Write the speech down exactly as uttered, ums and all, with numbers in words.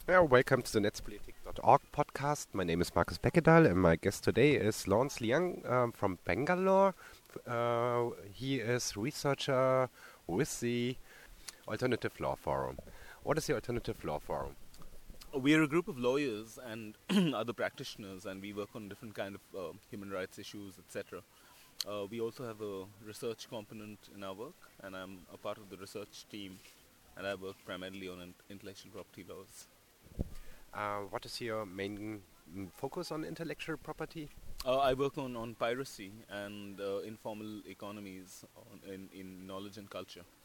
Yeah, welcome to the netspolitik dot org podcast. My name is Marcus Beckedal, and my guest today is Lawrence Liang um, from Bangalore. Uh, he is researcher with the Alternative Law Forum. What is the Alternative Law Forum? We are a group of lawyers and other practitioners, and we work on different kind of uh, human rights issues, et cetera. Uh, we also have a research component in our work, and I'm a part of the research team, and I work primarily on in- intellectual property laws. Uh, what is your main mm, focus on intellectual property? Uh, I work on, on piracy and uh, informal economies on, in, in knowledge and culture.